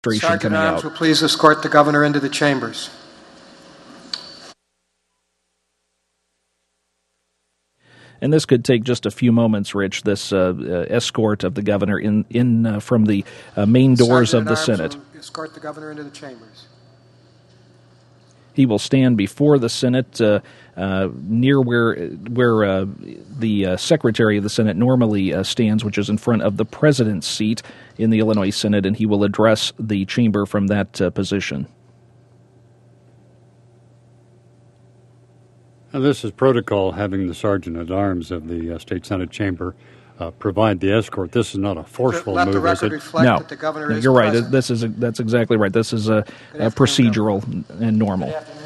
Sergeant Arms will please escort the governor into the chambers. And this could take just a few moments, Rich, this escort of the governor in from the main doors of the Senate. Escort the governor into the chambers. He will stand before the Senate near where the Secretary of the Senate normally stands, which is in front of the President's seat in the Illinois Senate, and he will address the chamber from that position. Now, this is protocol, having the Sergeant-at-Arms of the State Senate chamber provide the escort. This is not a forceful move, the record reflect that the governor is you're right. present. That's exactly right. This is a procedural and normal.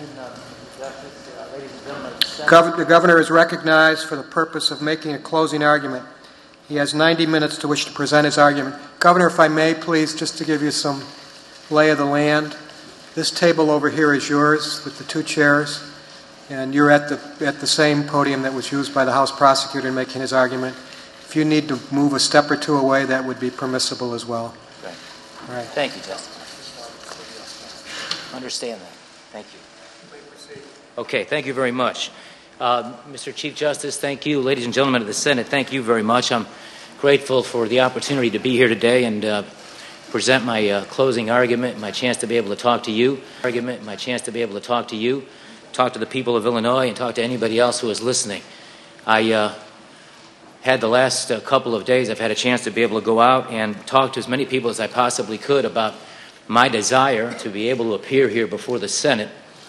The governor is recognized for the purpose of making a closing argument. He has 90 minutes to which to present his argument. Governor, if I may, please, just to give you some lay of the land. This table over here is yours with the two chairs, and you're at the same podium that was used by the House prosecutor in making his argument. If you need to move a step or two away, that would be permissible as well. Okay. All right. Thank you, Justice. Understand that. Thank you. Okay, thank you very much. Mr. Chief Justice, thank you. Ladies and gentlemen of the Senate, thank you very much. I'm grateful for the opportunity to be here today and present my closing argument, my chance to be able to talk to you, talk to the people of Illinois, and talk to anybody else who is listening. I had the last couple of days, I've had a chance to be able to go out and talk to as many people as I possibly could about my desire to be able to appear here before the Senate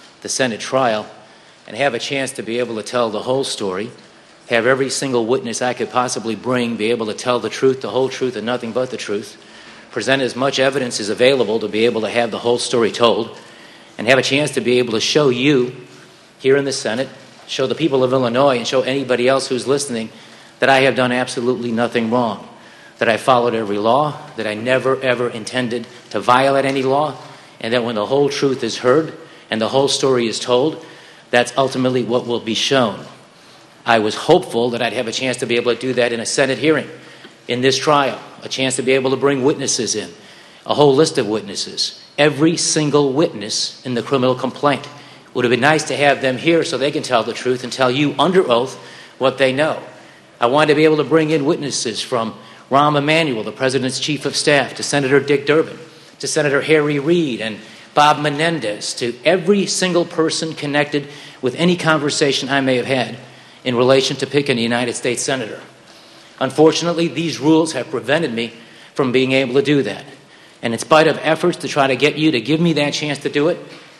trial, and have a chance to be able to tell the whole story, have every single witness I could possibly bring be able to tell the truth, the whole truth, and nothing but the truth, present as much evidence as available to be able to have the whole story told, and have a chance to be able to show you here in the Senate, show the people of Illinois, and show anybody else who's listening that I have done absolutely nothing wrong, that I followed every law, that I never, ever intended to violate any law, and that when the whole truth is heard and the whole story is told, that's ultimately what will be shown. I was hopeful that I'd have a chance to be able to do that in a Senate hearing, in this trial, a chance to be able to bring witnesses in, a whole list of witnesses, every single witness in the criminal complaint. Would have been nice to have them here so they can tell the truth and tell you under oath what they know. I wanted to be able to bring in witnesses from Rahm Emanuel, the President's Chief of Staff, to Senator Dick Durbin, to Senator Harry Reid, and Bob Menendez, to every single person connected with any conversation I may have had in relation to picking a United States Senator. Unfortunately, these rules have prevented me from being able to do that. And in spite of efforts to try to get you to give me that chance to do it,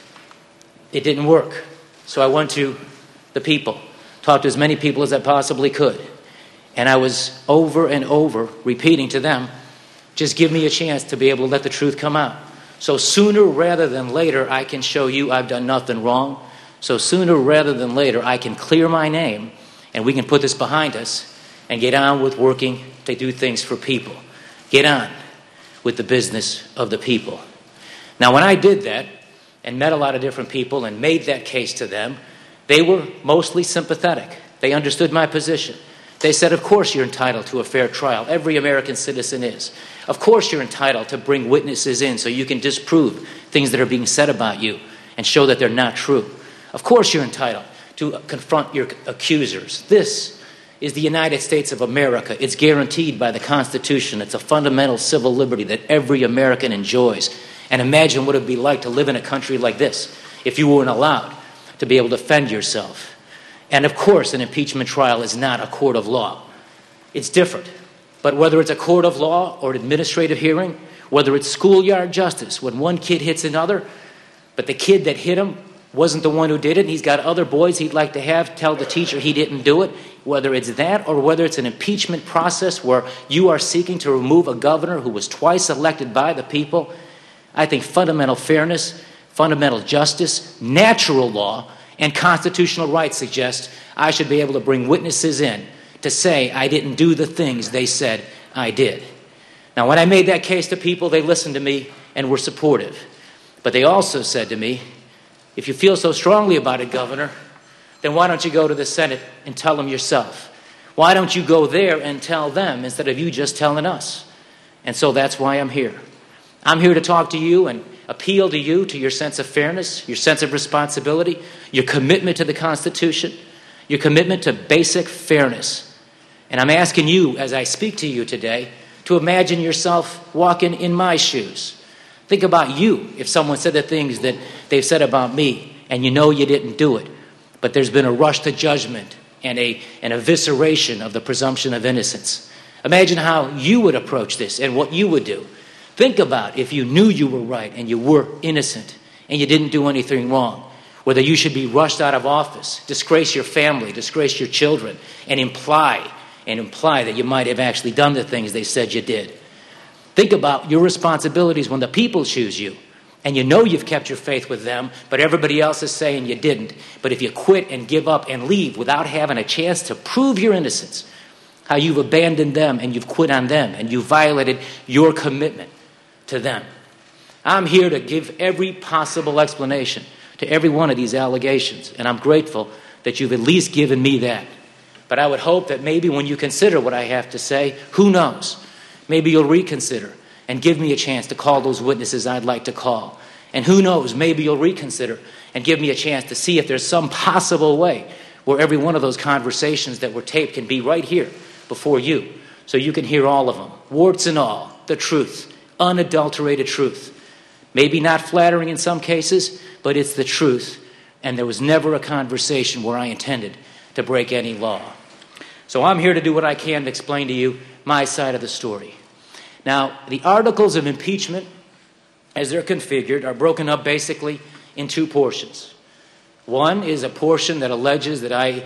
it didn't work. So I went to the people, talked to as many people as I possibly could. And I was over and over repeating to them, just give me a chance to be able to let the truth come out. So sooner rather than later, I can show you I've done nothing wrong. So sooner rather than later, I can clear my name and we can put this behind us and get on with working to do things for people. Get on with the business of the people. Now, when I did that and met a lot of different people and made that case to them, they were mostly sympathetic. They understood my position. They said, of course you're entitled to a fair trial. Every American citizen is. Of course you're entitled to bring witnesses in so you can disprove things that are being said about you and show that they're not true. Of course you're entitled to confront your accusers. This is the United States of America. It's guaranteed by the Constitution. It's a fundamental civil liberty that every American enjoys. And imagine what it would be like to live in a country like this if you weren't allowed to be able to defend yourself. And of course, an impeachment trial is not a court of law. It's different. But whether it's a court of law or an administrative hearing, whether it's schoolyard justice, when one kid hits another, but the kid that hit him wasn't the one who did it, and he's got other boys he'd like to have tell the teacher he didn't do it, whether it's that or whether it's an impeachment process where you are seeking to remove a governor who was twice elected by the people, I think fundamental fairness, fundamental justice, natural law, and constitutional rights suggest I should be able to bring witnesses in to say I didn't do the things they said I did. Now, when I made that case to people, they listened to me and were supportive. But they also said to me, if you feel so strongly about it, Governor, then why don't you go to the Senate and tell them yourself? Why don't you go there and tell them instead of you just telling us? And so that's why I'm here. I'm here to talk to you and appeal to you, to your sense of fairness, your sense of responsibility, your commitment to the Constitution, your commitment to basic fairness. And I'm asking you, as I speak to you today, to imagine yourself walking in my shoes. Think about you if someone said the things that they've said about me, and you know you didn't do it, but there's been a rush to judgment and an evisceration of the presumption of innocence. Imagine how you would approach this and what you would do. Think about if you knew you were right and you were innocent and you didn't do anything wrong, whether you should be rushed out of office, disgrace your family, disgrace your children, and imply that you might have actually done the things they said you did. Think about your responsibilities when the people choose you, and you know you've kept your faith with them, but everybody else is saying you didn't. But if you quit and give up and leave without having a chance to prove your innocence, how you've abandoned them and you've quit on them and you've violated your commitment to them. I'm here to give every possible explanation to every one of these allegations, and I'm grateful that you've at least given me that. But I would hope that maybe when you consider what I have to say, who knows, maybe you'll reconsider and give me a chance to call those witnesses I'd like to call. And who knows, maybe you'll reconsider and give me a chance to see if there's some possible way where every one of those conversations that were taped can be right here before you, so you can hear all of them, warts and all, the truth, unadulterated truth. Maybe not flattering in some cases, but it's the truth. And there was never a conversation where I intended to break any law. So I'm here to do what I can to explain to you my side of the story. Now, the articles of impeachment, as they're configured, are broken up basically in two portions. One is a portion that alleges that I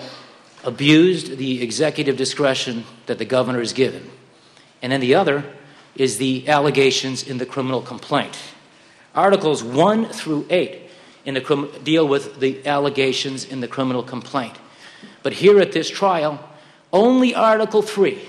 abused the executive discretion that the governor is given. And then the other is the allegations in the criminal complaint. Articles 1 through 8 deal with the allegations in the criminal complaint. But here at this trial, only Article 3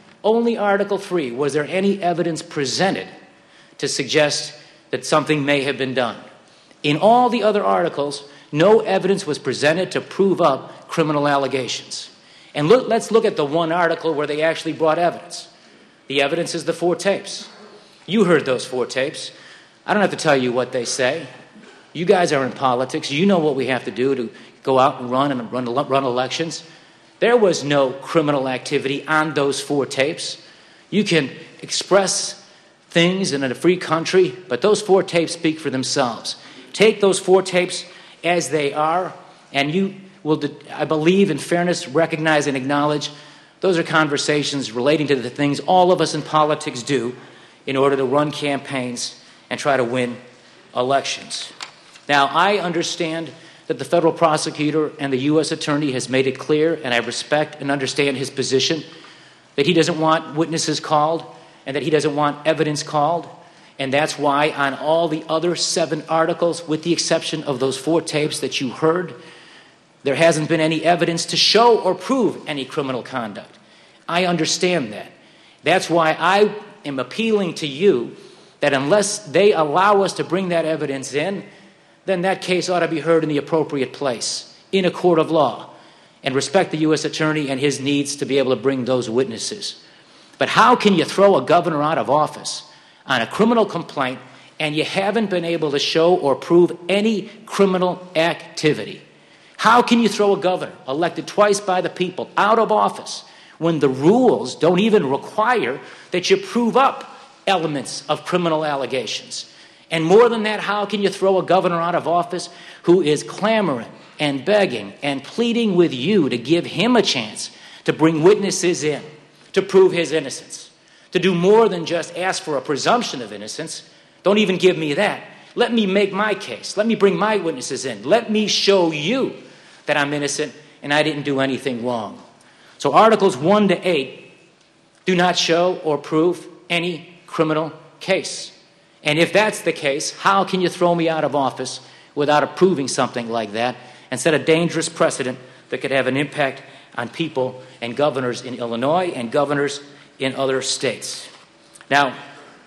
was there any evidence presented to suggest that something may have been done. In all the other articles, no evidence was presented to prove up criminal allegations. And let's look at the one article where they actually brought evidence. The evidence is the 4 tapes. You heard those 4 tapes. I don't have to tell you what they say. You guys are in politics. You know what we have to do to go out and run elections. There was no criminal activity on those 4 tapes. You can express things in a free country, but those 4 tapes speak for themselves. Take those 4 tapes as they are, and you will, I believe, in fairness, recognize and acknowledge those are conversations relating to the things all of us in politics do in order to run campaigns and try to win elections. Now, I understand that the federal prosecutor and the U.S. attorney has made it clear, and I respect and understand his position, that he doesn't want witnesses called and that he doesn't want evidence called. And that's why on all the other 7 articles, with the exception of those 4 tapes that you heard, there hasn't been any evidence to show or prove any criminal conduct. I understand that. That's why I am appealing to you that unless they allow us to bring that evidence in, then that case ought to be heard in the appropriate place, in a court of law, and respect the U.S. attorney and his needs to be able to bring those witnesses. But how can you throw a governor out of office on a criminal complaint and you haven't been able to show or prove any criminal activity? How can you throw a governor elected twice by the people out of office when the rules don't even require that you prove up elements of criminal allegations? And more than that, how can you throw a governor out of office who is clamoring and begging and pleading with you to give him a chance to bring witnesses in, to prove his innocence, to do more than just ask for a presumption of innocence? Don't even give me that. Let me make my case. Let me bring my witnesses in. Let me show you that I'm innocent and I didn't do anything wrong. So Articles 1 to 8 do not show or prove any criminal case. And if that's the case, how can you throw me out of office without approving something like that and set a dangerous precedent that could have an impact on people and governors in Illinois and governors in other states? Now,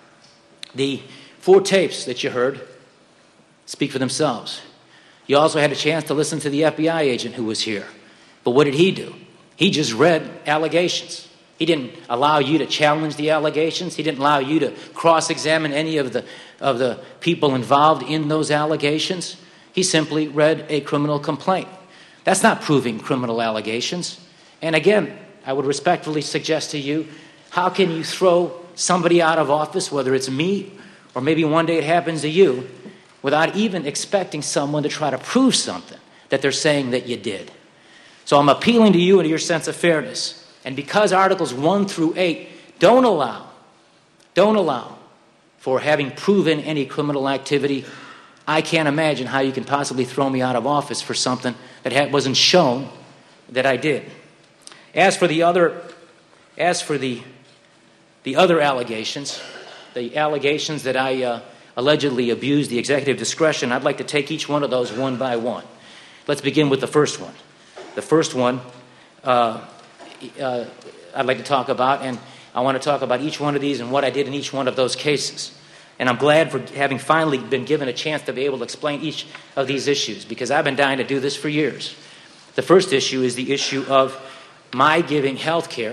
the 4 tapes that you heard speak for themselves. You also had a chance to listen to the FBI agent who was here. But what did he do? He just read allegations. He didn't allow you to challenge the allegations. He didn't allow you to cross-examine any of the people involved in those allegations. He simply read a criminal complaint. That's not proving criminal allegations. And again, I would respectfully suggest to you, how can you throw somebody out of office, whether it's me or maybe one day it happens to you, without even expecting someone to try to prove something that they're saying that you did? So I'm appealing to you and to your sense of fairness. And because Articles 1 through 8 don't allow for having proven any criminal activity, I can't imagine how you can possibly throw me out of office for something that wasn't shown that I did. As for the other allegations, the allegations that I allegedly abused the executive discretion, I'd like to take each one of those one by one. Let's begin with the first one. The first one I'd like to talk about, and I want to talk about each one of these and what I did in each one of those cases. And I'm glad for having finally been given a chance to be able to explain each of these issues, because I've been dying to do this for years. The first issue is the issue of my giving health care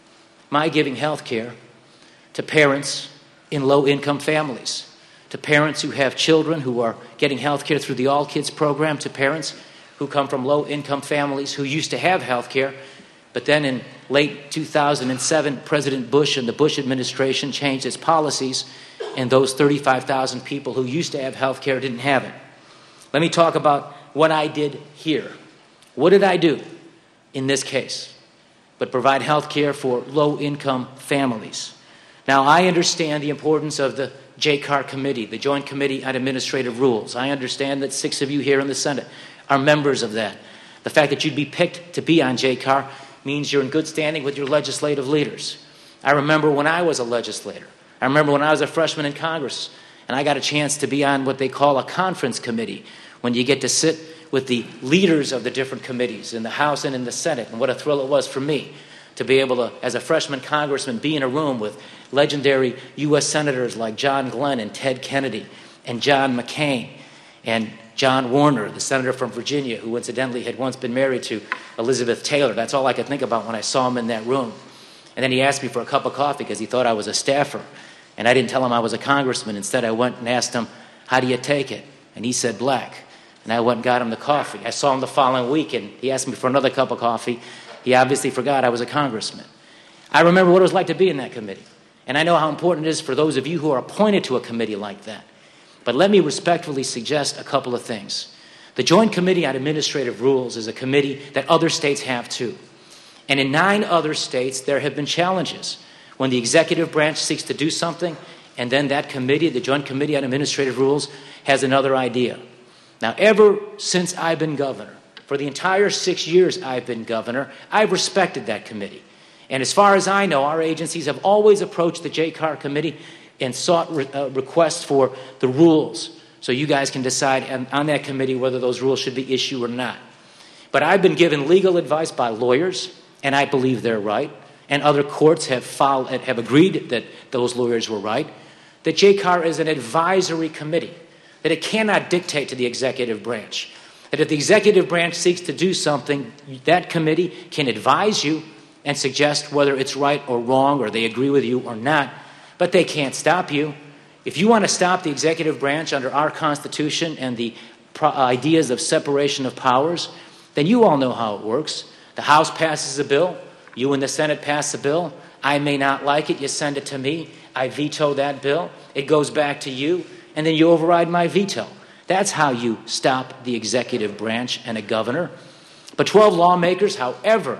to parents in low-income families, to parents who have children who are getting health care through the All Kids program, to parents who come from low-income families who used to have health care, but then in late 2007, President Bush and the Bush administration changed its policies, and those 35,000 people who used to have health care didn't have it. Let me talk about what I did here. What did I do in this case but provide health care for low-income families? Now, I understand the importance of the JCAR committee, the Joint Committee on Administrative Rules. I understand that 6 of you here in the Senate are members of that. The fact that you'd be picked to be on JCAR means you're in good standing with your legislative leaders. I remember when I was a legislator. I remember when I was a freshman in Congress, and I got a chance to be on what they call a conference committee, when you get to sit with the leaders of the different committees in the House and in the Senate, and what a thrill it was for me to be able to, as a freshman congressman, be in a room with legendary U.S. senators like John Glenn and Ted Kennedy and John McCain and John Warner, the senator from Virginia, who incidentally had once been married to Elizabeth Taylor. That's all I could think about when I saw him in that room. And then he asked me for a cup of coffee because he thought I was a staffer. And I didn't tell him I was a congressman. Instead, I went and asked him, "How do you take it?" And he said, "Black." And I went and got him the coffee. I saw him the following week, and he asked me for another cup of coffee. He obviously forgot I was a congressman. I remember what it was like to be in that committee. And I know how important it is for those of you who are appointed to a committee like that. But let me respectfully suggest a couple of things. The Joint Committee on Administrative Rules is a committee that other states have too. And in 9 other states, there have been challenges when the executive branch seeks to do something, and then that committee, the Joint Committee on Administrative Rules, has another idea. Now, ever since I've been governor, for the entire 6 years I've been governor, I've respected that committee. And as far as I know, our agencies have always approached the JCAR committee and sought requests for the rules, so you guys can decide on that committee whether those rules should be issued or not. But I've been given legal advice by lawyers, and I believe they're right, and other courts have agreed that those lawyers were right, that JCAR is an advisory committee, that it cannot dictate to the executive branch, that if the executive branch seeks to do something, that committee can advise you and suggest whether it's right or wrong, or they agree with you or not, but they can't stop you. If you want to stop the executive branch under our Constitution and the ideas of separation of powers, then you all know how it works. The House passes a bill, you and the Senate pass a bill, I may not like it, you send it to me, I veto that bill, it goes back to you, and then you override my veto. That's how you stop the executive branch and a governor. But 12 lawmakers, however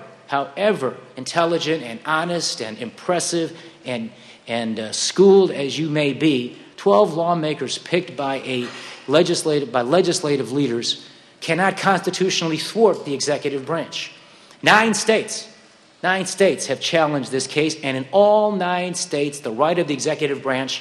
intelligent and honest and impressive and schooled as you may be, 12 lawmakers picked by legislative leaders cannot constitutionally thwart the executive branch. 9 states have challenged this case, and in all 9 states, the right of the executive branch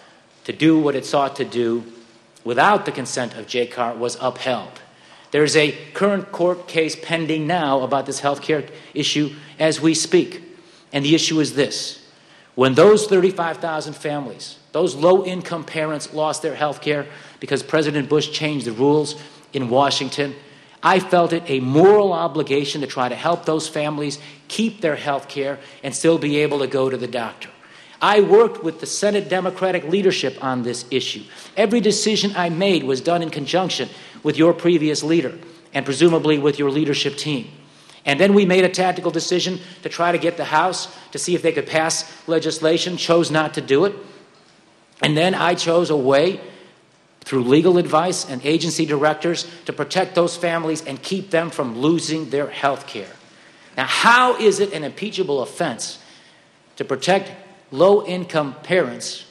to do what it sought to do without the consent of JCAR was upheld. There's a current court case pending now about this health care issue as we speak. And the issue is this. When those 35,000 families, those low-income parents lost their health care because President Bush changed the rules in Washington, I felt it a moral obligation to try to help those families keep their health care and still be able to go to the doctor. I worked with the Senate Democratic leadership on this issue. Every decision I made was done in conjunction with your previous leader and presumably with your leadership team. And then we made a tactical decision to try to get the House to see if they could pass legislation, chose not to do it. And then I chose a way through legal advice and agency directors to protect those families and keep them from losing their health care. Now, how is it an impeachable offense to protect low-income parents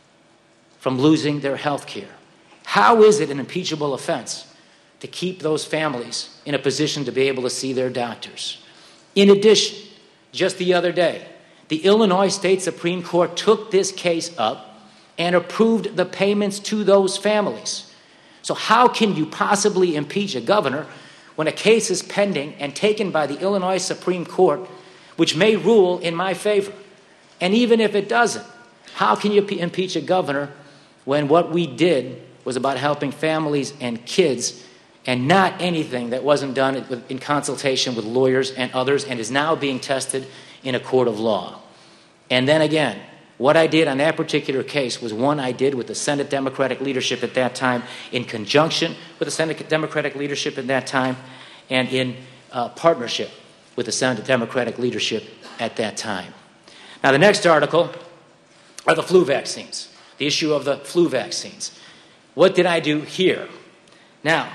from losing their health care? How is it an impeachable offense to keep those families in a position to be able to see their doctors? In addition, just the other day, the Illinois State Supreme Court took this case up and approved the payments to those families. So how can you possibly impeach a governor when a case is pending and taken by the Illinois Supreme Court, which may rule in my favor? And even if it doesn't, how can you impeach a governor when what we did was about helping families and kids and not anything that wasn't done in consultation with lawyers and others and is now being tested in a court of law? And then again, what I did on that particular case was one I did with the Senate Democratic leadership at that time, in conjunction with the Senate Democratic leadership at that time, and in partnership with the Senate Democratic leadership at that time. Now, the next article are the flu vaccines, the issue of the flu vaccines. What did I do here? Now,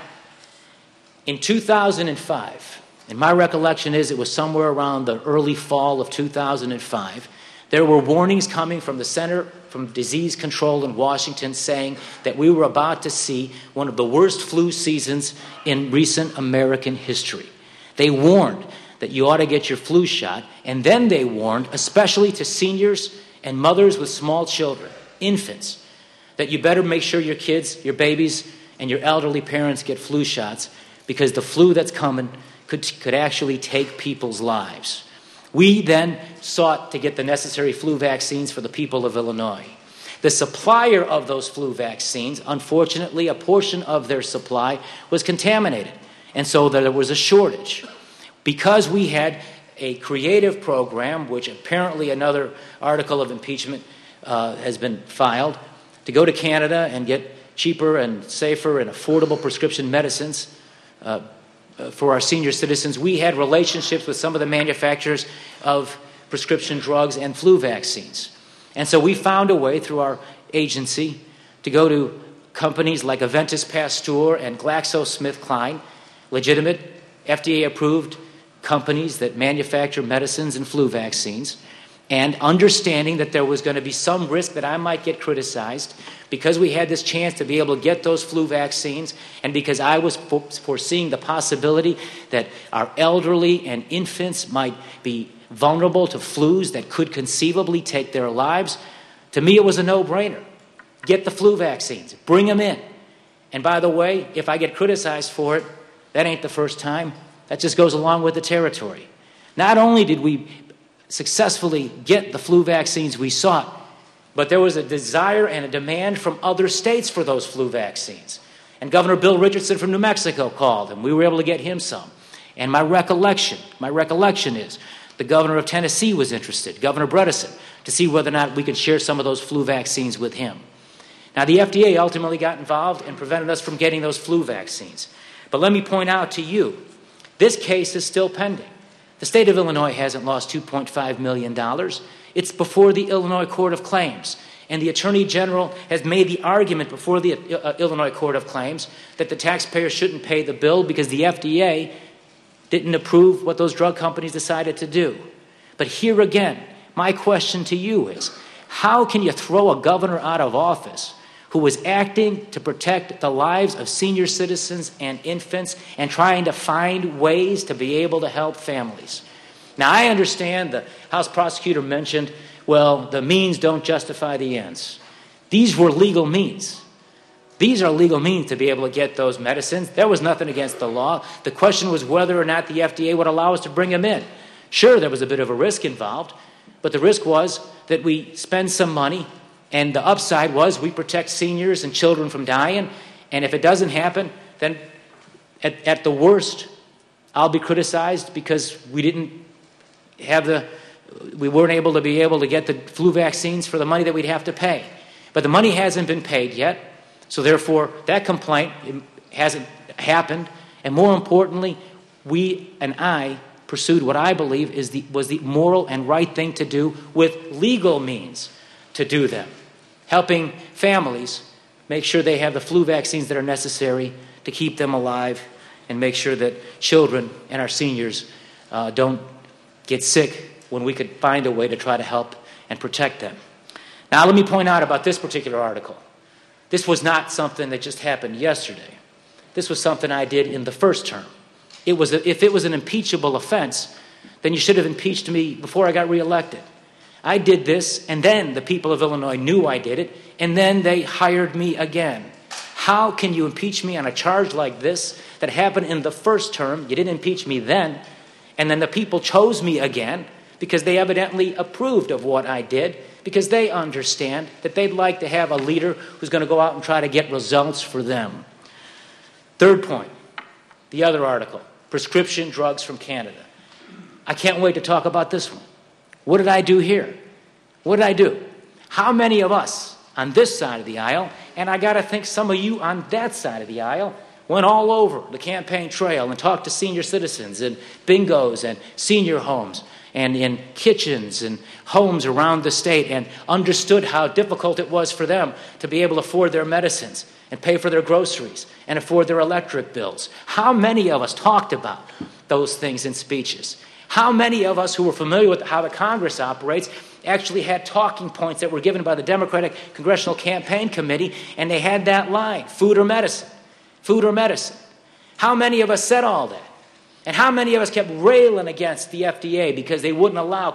in 2005, and my recollection is it was somewhere around the early fall of 2005, there were warnings coming from the Center for Disease Control in Washington saying that we were about to see one of the worst flu seasons in recent American history. They warned that you ought to get your flu shot, and then they warned, especially to seniors and mothers with small children, infants, that you better make sure your kids, your babies, and your elderly parents get flu shots because the flu that's coming could actually take people's lives. We then sought to get the necessary flu vaccines for the people of Illinois. The supplier of those flu vaccines, unfortunately, a portion of their supply was contaminated, and so there was a shortage. Because we had a creative program, which apparently another article of impeachment has been filed, to go to Canada and get cheaper and safer and affordable prescription medicines for our senior citizens, we had relationships with some of the manufacturers of prescription drugs and flu vaccines. And so we found a way through our agency to go to companies like Aventis Pasteur and GlaxoSmithKline, legitimate, FDA-approved companies that manufacture medicines and flu vaccines, and understanding that there was going to be some risk that I might get criticized because we had this chance to be able to get those flu vaccines, and because I was foreseeing the possibility that our elderly and infants might be vulnerable to flus that could conceivably take their lives. To me, it was a no-brainer. Get the flu vaccines. Bring them in. And by the way, if I get criticized for it, that ain't the first time. That just goes along with the territory. Not only did we successfully get the flu vaccines we sought, but there was a desire and a demand from other states for those flu vaccines. And Governor Bill Richardson from New Mexico called, and we were able to get him some. And my recollection is the governor of Tennessee was interested, Governor Bredesen, to see whether or not we could share some of those flu vaccines with him. Now, the FDA ultimately got involved and prevented us from getting those flu vaccines. But let me point out to you, this case is still pending. The state of Illinois hasn't lost $2.5 million. It's before the Illinois Court of Claims. And the Attorney General has made the argument before the Illinois Court of Claims that the taxpayer shouldn't pay the bill because the FDA didn't approve what those drug companies decided to do. But here again, my question to you is, how can you throw a governor out of office who was acting to protect the lives of senior citizens and infants and trying to find ways to be able to help families? Now, I understand the House prosecutor mentioned, well, the means don't justify the ends. These were legal means. These are legal means to be able to get those medicines. There was nothing against the law. The question was whether or not the FDA would allow us to bring them in. Sure, there was a bit of a risk involved, but the risk was that we spend some money, and the upside was we protect seniors and children from dying, and if it doesn't happen, then At the worst, I'll be criticized because we weren't able to get the flu vaccines for the money that we'd have to pay. But the money hasn't been paid yet, so therefore that complaint hasn't happened. And more importantly, I pursued what I believe was the moral and right thing to do with legal means to do them, helping families make sure they have the flu vaccines that are necessary to keep them alive and make sure that children and our seniors don't get sick when we could find a way to try to help and protect them. Now, let me point out about this particular article. This was not something that just happened yesterday. This was something I did in the first term. If it was an impeachable offense, then you should have impeached me before I got reelected. I did this, and then the people of Illinois knew I did it, and then they hired me again. How can you impeach me on a charge like this that happened in the first term? You didn't impeach me then, and then the people chose me again because they evidently approved of what I did, because they understand that they'd like to have a leader who's going to go out and try to get results for them. Third point, the other article, prescription drugs from Canada. I can't wait to talk about this one. What did I do here? What did I do? How many of us on this side of the aisle, and I got to think some of you on that side of the aisle, went all over the campaign trail and talked to senior citizens in bingos and senior homes and in kitchens and homes around the state and understood how difficult it was for them to be able to afford their medicines and pay for their groceries and afford their electric bills. How many of us talked about those things in speeches? How many of us who were familiar with how the Congress operates actually had talking points that were given by the Democratic Congressional Campaign Committee, and they had that line, food or medicine, food or medicine? How many of us said all that? And how many of us kept railing against the FDA because they wouldn't allow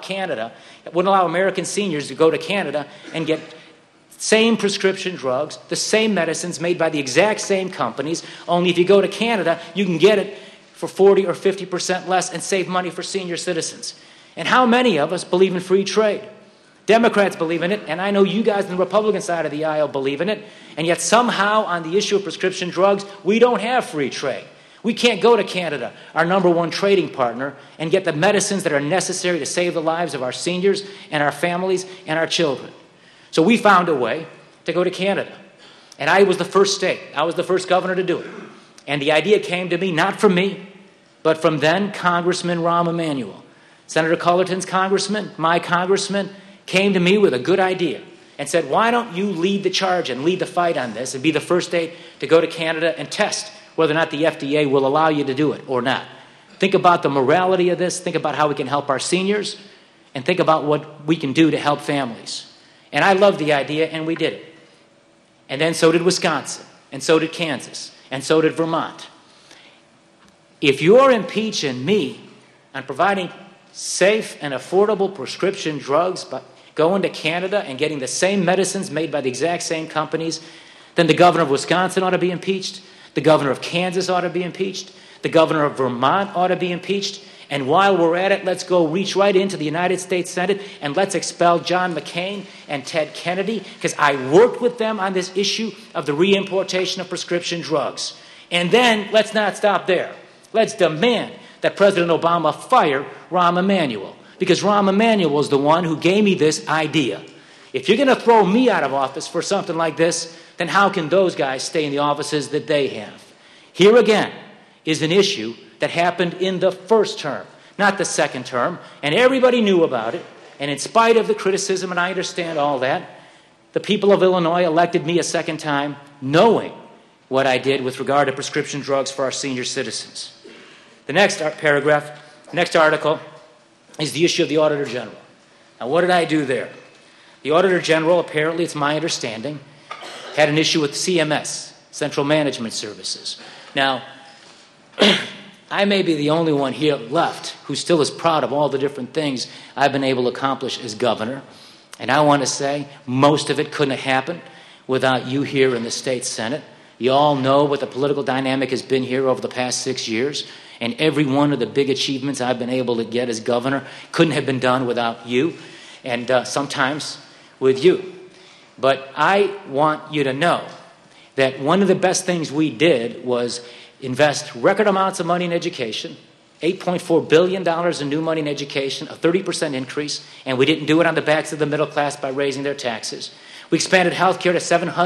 American seniors to go to Canada and get same prescription drugs, the same medicines made by the exact same companies, only if you go to Canada, you can get it for 40 or 50% less and save money for senior citizens. And how many of us believe in free trade? Democrats believe in it, and I know you guys on the Republican side of the aisle believe in it, and yet somehow on the issue of prescription drugs, we don't have free trade. We can't go to Canada, our number one trading partner, and get the medicines that are necessary to save the lives of our seniors and our families and our children. So we found a way to go to Canada. And I was the first state. I was the first governor to do it. And the idea came to me, not from me, but from then Congressman Rahm Emanuel. Senator Cullerton's congressman, my congressman, came to me with a good idea and said, why don't you lead the charge and lead the fight on this and be the first state to go to Canada and test whether or not the FDA will allow you to do it or not. Think about the morality of this. Think about how we can help our seniors. And think about what we can do to help families. And I loved the idea, and we did it. And then so did Wisconsin, and so did Kansas, and so did Vermont. If you're impeaching me on providing safe and affordable prescription drugs, but going to Canada and getting the same medicines made by the exact same companies, then the governor of Wisconsin ought to be impeached. The governor of Kansas ought to be impeached. The governor of Vermont ought to be impeached. And while we're at it, let's go reach right into the United States Senate and let's expel John McCain and Ted Kennedy, because I worked with them on this issue of the reimportation of prescription drugs. And then let's not stop there. Let's demand that President Obama fire Rahm Emanuel, because Rahm Emanuel is the one who gave me this idea. If you're going to throw me out of office for something like this, then how can those guys stay in the offices that they have? Here again is an issue that happened in the first term, not the second term, and everybody knew about it. And in spite of the criticism, and I understand all that, the people of Illinois elected me a second time, knowing what I did with regard to prescription drugs for our senior citizens. The next paragraph, next article, is the issue of the Auditor General. Now, what did I do there? The Auditor General, apparently, it's my understanding, had an issue with CMS, Central Management Services. Now, I may be the only one here left who still is proud of all the different things I've been able to accomplish as governor. And I want to say most of it couldn't have happened without you here in the state Senate. You all know what the political dynamic has been here over the past 6 years. And every one of the big achievements I've been able to get as governor couldn't have been done without you, and sometimes with you. But I want you to know that one of the best things we did was invest record amounts of money in education, $8.4 billion in new money in education, a 30% increase, and we didn't do it on the backs of the middle class by raising their taxes. We expanded health care to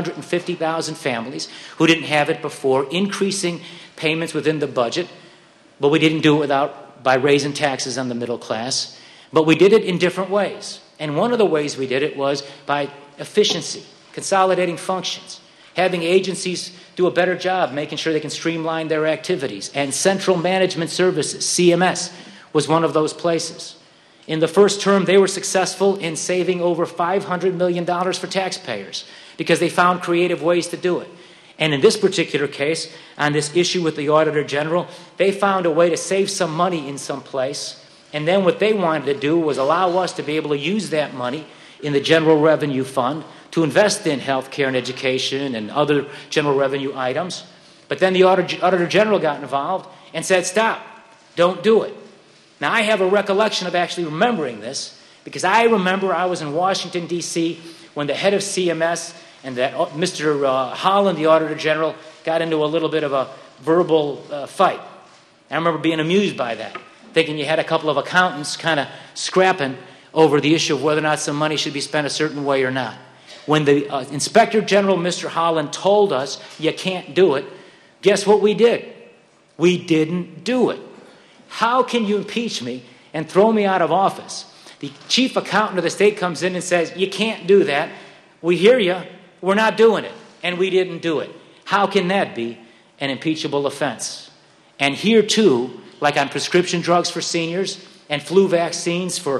750,000 families who didn't have it before, increasing payments within the budget, but we didn't do it by raising taxes on the middle class. But we did it in different ways. And one of the ways we did it was by efficiency, consolidating functions, having agencies do a better job making sure they can streamline their activities. And Central Management Services, CMS, was one of those places. In the first term, they were successful in saving over $500 million for taxpayers because they found creative ways to do it. And in this particular case, on this issue with the Auditor General, they found a way to save some money in some place. And then what they wanted to do was allow us to be able to use that money in the General Revenue Fund to invest in health care and education and other general revenue items. But then the Auditor General got involved and said, stop, don't do it. Now, I have a recollection of actually remembering this because I remember I was in Washington, D.C. when the head of CMS and that Mr. Holland, the Auditor General, got into a little bit of a verbal fight. I remember being amused by that, thinking you had a couple of accountants kind of scrapping over the issue of whether or not some money should be spent a certain way or not. When the Inspector General, Mr. Holland, told us you can't do it, guess what we did? We didn't do it. How can you impeach me and throw me out of office? The chief accountant of the state comes in and says, you can't do that. We hear you. We're not doing it. And we didn't do it. How can that be an impeachable offense? And here, too, like on prescription drugs for seniors and flu vaccines for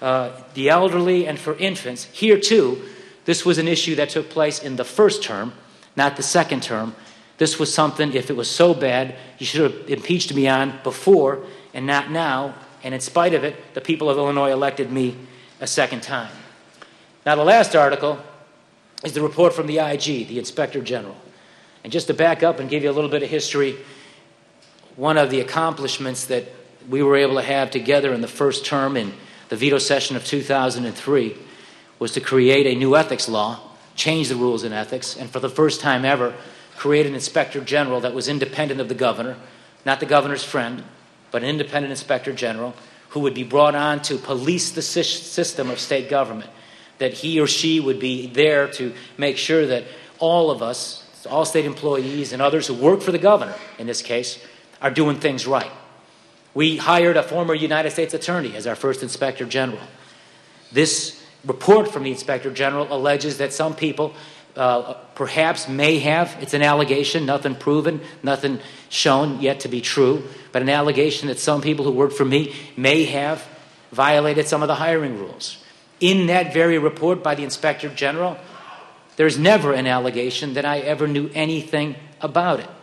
the elderly and for infants, here, too, this was an issue that took place in the first term, not the second term. This was something, if it was so bad, you should have impeached me on before and not now. And in spite of it, the people of Illinois elected me a second time. Now, the last article is the report from the IG, the Inspector General. And just to back up and give you a little bit of history, one of the accomplishments that we were able to have together in the first term in the veto session of 2003 was to create a new ethics law, change the rules in ethics, and for the first time ever, create an Inspector General that was independent of the governor, not the governor's friend, but an independent Inspector General who would be brought on to police the system of state government, that he or she would be there to make sure that all of us, all state employees and others who work for the governor, in this case, are doing things right. We hired a former United States attorney as our first Inspector General. This report from the Inspector General alleges that some people perhaps may have, it's an allegation, nothing proven, nothing shown yet to be true, but an allegation that some people who work for me may have violated some of the hiring rules. In that very report by the Inspector General, there's never an allegation that I ever knew anything about it.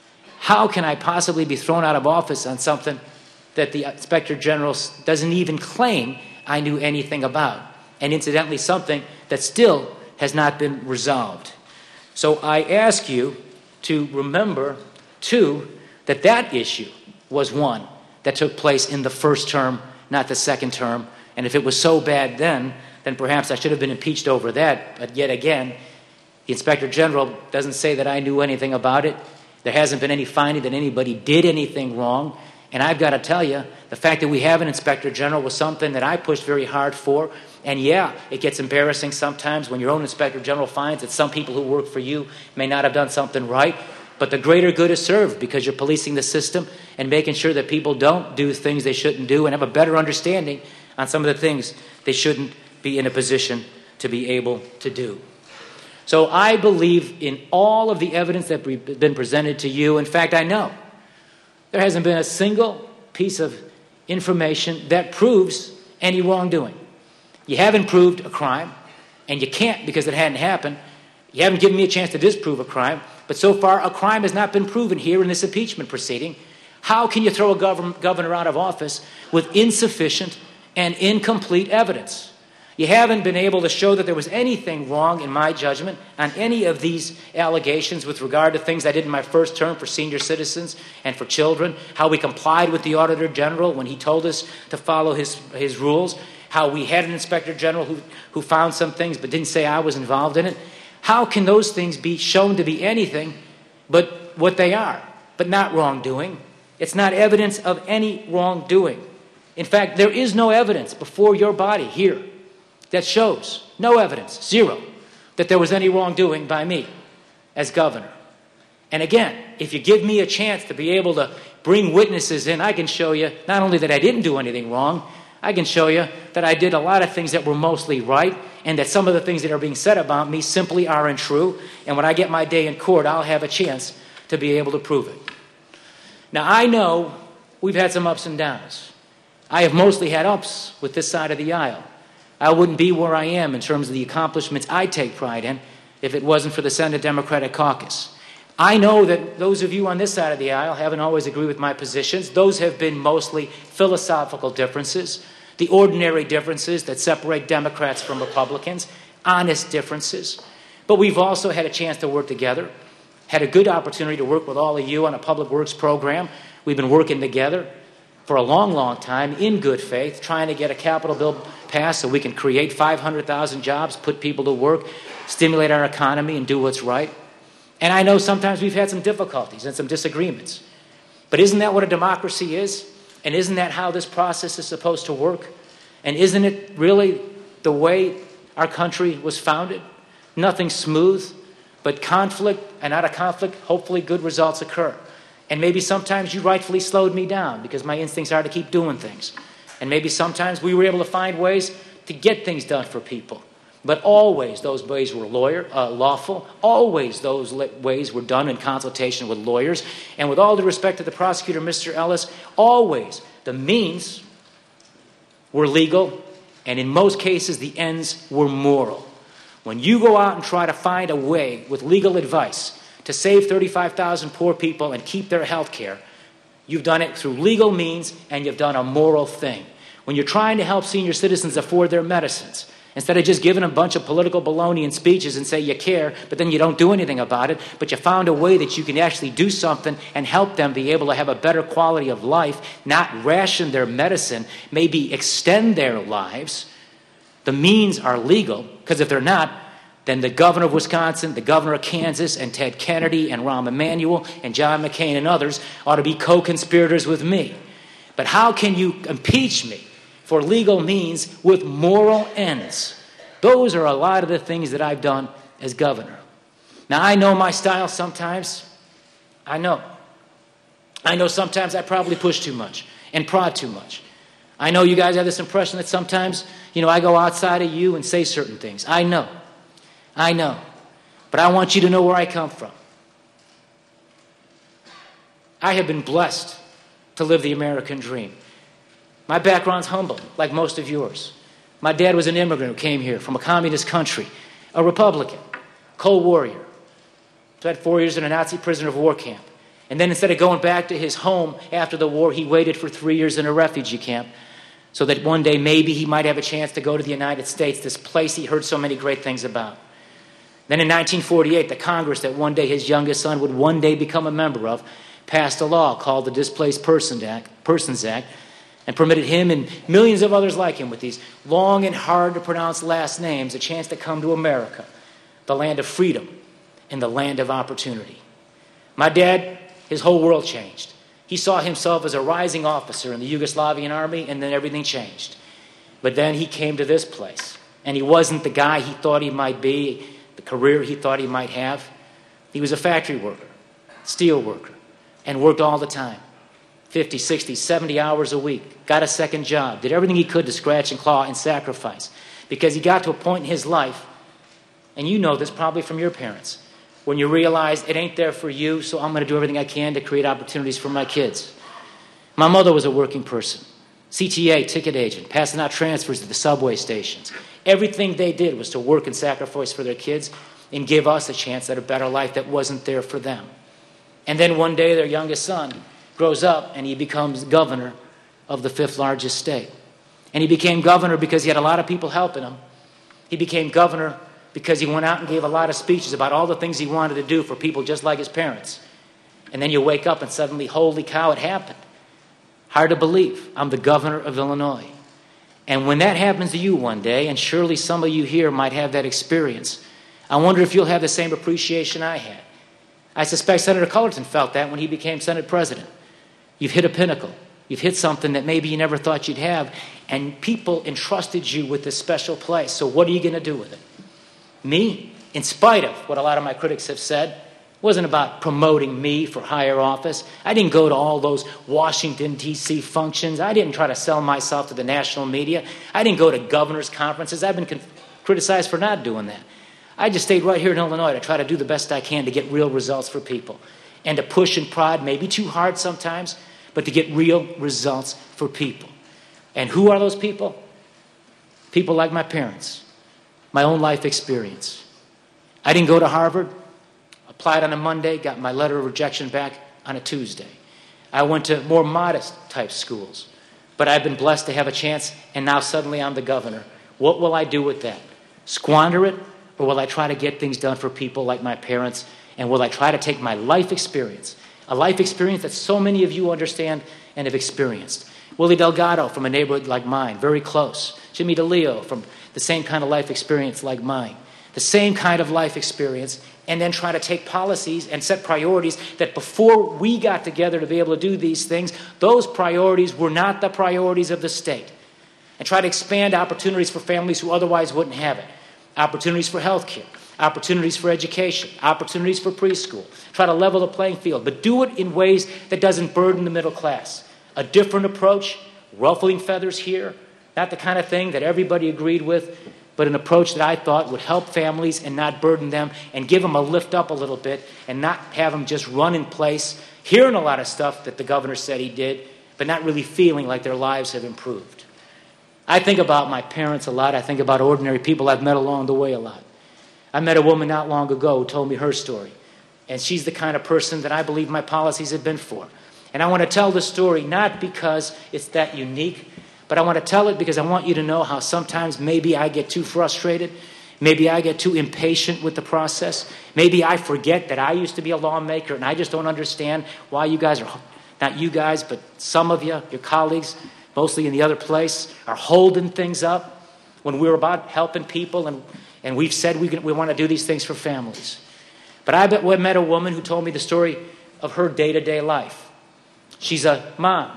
How can I possibly be thrown out of office on something that the Inspector General doesn't even claim I knew anything about? And incidentally, something that still has not been resolved. So I ask you to remember, too, that that issue was one that took place in the first term, not the second term. And if it was so bad then perhaps I should have been impeached over that. But yet again, the Inspector General doesn't say that I knew anything about it. There hasn't been any finding that anybody did anything wrong. And I've got to tell you, the fact that we have an Inspector General was something that I pushed very hard for. And yeah, it gets embarrassing sometimes when your own Inspector General finds that some people who work for you may not have done something right. But the greater good is served because you're policing the system and making sure that people don't do things they shouldn't do and have a better understanding on some of the things they shouldn't be in a position to be able to do. So I believe in all of the evidence that's been presented to you. In fact, I know there hasn't been a single piece of information that proves any wrongdoing. You haven't proved a crime, and you can't because it hadn't happened. You haven't given me a chance to disprove a crime, but so far a crime has not been proven here in this impeachment proceeding. How can you throw a governor out of office with insufficient and incomplete evidence? You haven't been able to show that there was anything wrong, in my judgment, on any of these allegations with regard to things I did in my first term for senior citizens and for children, how we complied with the Auditor General when he told us to follow his rules, how we had an Inspector General who found some things but didn't say I was involved in it. How can those things be shown to be anything but what they are? But but not wrongdoing. It's not evidence of any wrongdoing. In fact, there is no evidence before your body here that shows, no evidence, zero, that there was any wrongdoing by me as governor. And again, if you give me a chance to be able to bring witnesses in, I can show you not only that I didn't do anything wrong, I can show you that I did a lot of things that were mostly right, and that some of the things that are being said about me simply aren't true. And when I get my day in court, I'll have a chance to be able to prove it. Now, I know we've had some ups and downs. I have mostly had ups with this side of the aisle. I wouldn't be where I am in terms of the accomplishments I take pride in if it wasn't for the Senate Democratic Caucus. I know that those of you on this side of the aisle haven't always agreed with my positions. Those have been mostly philosophical differences, the ordinary differences that separate Democrats from Republicans, honest differences. But we've also had a chance to work together, had a good opportunity to work with all of you on a public works program. We've been working together for a long, long time in good faith, trying to get a capital bill passed so we can create 500,000 jobs, put people to work, stimulate our economy, and do what's right. And I know sometimes we've had some difficulties and some disagreements. But isn't that what a democracy is? And isn't that how this process is supposed to work? And isn't it really the way our country was founded? Nothing smooth, but conflict, and out of conflict, hopefully good results occur. And maybe sometimes you rightfully slowed me down because my instincts are to keep doing things. And maybe sometimes we were able to find ways to get things done for people. But always those ways were lawful. Always those ways were done in consultation with lawyers. And with all due respect to the prosecutor, Mr. Ellis, always the means were legal, and in most cases the ends were moral. When you go out and try to find a way with legal advice to save 35,000 poor people and keep their health care, you've done it through legal means, and you've done a moral thing. When you're trying to help senior citizens afford their medicines, instead of just giving them a bunch of political baloney and speeches and say you care, but then you don't do anything about it, but you found a way that you can actually do something and help them be able to have a better quality of life, not ration their medicine, maybe extend their lives, the means are legal, because if they're not, then the governor of Wisconsin, the governor of Kansas, and Ted Kennedy, and Rahm Emanuel, and John McCain, and others ought to be co-conspirators with me. But how can you impeach me for legal means with moral ends? Those are a lot of the things that I've done as governor. Now, I know my style sometimes. I know sometimes I probably push too much and prod too much. I know you guys have this impression that sometimes, I go outside of you and say certain things. I know. But I want you to know where I come from. I have been blessed to live the American dream. My background's humble, like most of yours. My dad was an immigrant who came here from a communist country, a Republican, Cold Warrior. Spent 4 years in a Nazi prisoner of war camp. And then instead of going back to his home after the war, he waited for 3 years in a refugee camp so that one day maybe he might have a chance to go to the United States, this place he heard so many great things about. Then in 1948, the Congress that one day his youngest son would one day become a member of passed a law called the Displaced Persons Act, and permitted him and millions of others like him with these long and hard-to-pronounce last names a chance to come to America, the land of freedom and the land of opportunity. My dad, his whole world changed. He saw himself as a rising officer in the Yugoslavian army, and then everything changed. But then he came to this place, and he wasn't the guy he thought he might be, the career he thought he might have. He was a factory worker, steel worker, and worked all the time. 50, 60, 70 hours a week, got a second job, did everything he could to scratch and claw and sacrifice, because he got to a point in his life, and you know this probably from your parents, when you realize it ain't there for you, so I'm going to do everything I can to create opportunities for my kids. My mother was a working person, CTA, ticket agent, passing out transfers to the subway stations. Everything they did was to work and sacrifice for their kids and give us a chance at a better life that wasn't there for them. And then one day their youngest son grows up and he becomes governor of the 5th largest state. And he became governor because he had a lot of people helping him. He became governor because he went out and gave a lot of speeches about all the things he wanted to do for people just like his parents. And then you wake up and suddenly, holy cow, it happened. Hard to believe. I'm the governor of Illinois. And when that happens to you one day, and surely some of you here might have that experience, I wonder if you'll have the same appreciation I had. I suspect Senator Cullerton felt that when he became Senate President. You've hit a pinnacle. You've hit something that maybe you never thought you'd have, and people entrusted you with this special place. So what are you going to do with it? Me, in spite of what a lot of my critics have said, it wasn't about promoting me for higher office. I didn't go to all those Washington, D.C. functions. I didn't try to sell myself to the national media. I didn't go to governors' conferences. I've been criticized for not doing that. I just stayed right here in Illinois to try to do the best I can to get real results for people and to push and prod, maybe too hard sometimes, but to get real results for people. And who are those people? People like my parents, my own life experience. I didn't go to Harvard, applied on a Monday, got my letter of rejection back on a Tuesday. I went to more modest type schools, but I've been blessed to have a chance, and now suddenly I'm the governor. What will I do with that? Squander it, or will I try to get things done for people like my parents? And will I try to take my life experience, a life experience that so many of you understand and have experienced? Willie Delgado from a neighborhood like mine, very close. Jimmy DeLeo from the same kind of life experience like mine. The same kind of life experience, and then try to take policies and set priorities that before we got together to be able to do these things, those priorities were not the priorities of the state. And try to expand opportunities for families who otherwise wouldn't have it. Opportunities for health care, opportunities for education, opportunities for preschool. Try to level the playing field, but do it in ways that doesn't burden the middle class. A different approach, ruffling feathers here, not the kind of thing that everybody agreed with, but an approach that I thought would help families and not burden them and give them a lift up a little bit and not have them just run in place, hearing a lot of stuff that the governor said he did, but not really feeling like their lives have improved. I think about my parents a lot. I think about ordinary people I've met along the way a lot. I met a woman not long ago who told me her story. And she's the kind of person that I believe my policies have been for. And I want to tell the story not because it's that unique, but I want to tell it because I want you to know how sometimes maybe I get too frustrated. Maybe I get too impatient with the process. Maybe I forget that I used to be a lawmaker and I just don't understand why you guys are, not you guys, but some of you, your colleagues, mostly in the other place, are holding things up when we're about helping people and we've said we want to do these things for families. But I met a woman who told me the story of her day-to-day life. She's a mom